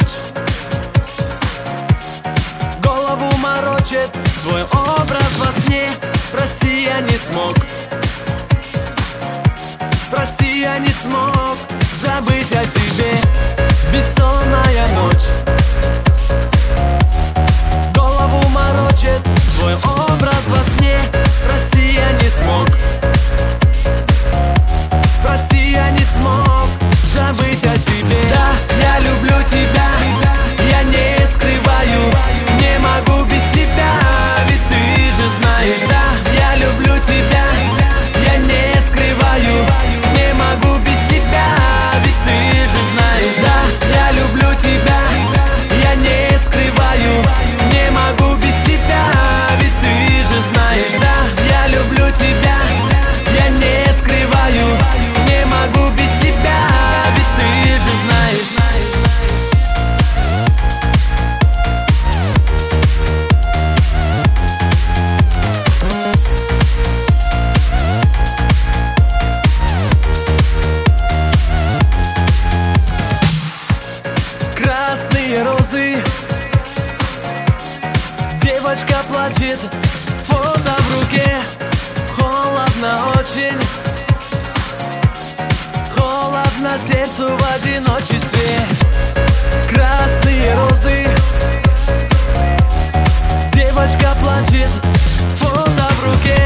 ночь. Голову морочит твой образ во сне. Прости, я не смог. Прости, я не смог забыть о тебе. Бессонная ночь. Голову морочит твой образ во сне. Прости, я не смог. Прости, я не смог забыть о тебе. Да, я люблю тебя, я не скрываю. Не могу без тебя, ведь ты же знаешь. Да, я люблю тебя, я не скрываю. Не могу без тебя, ведь ты же знаешь. Да, я люблю тебя, я не скрываю. Не могу без тебя, ведь ты же знаешь. Да, я люблю тебя, я не скрываю. Не могу без тебя, ведь ты же знаешь. Красные розы. Девочка плачет, фото в руке. Холодно очень. Холодно сердцу в одиночестве. Красные розы. Девочка плачет, фото в руке.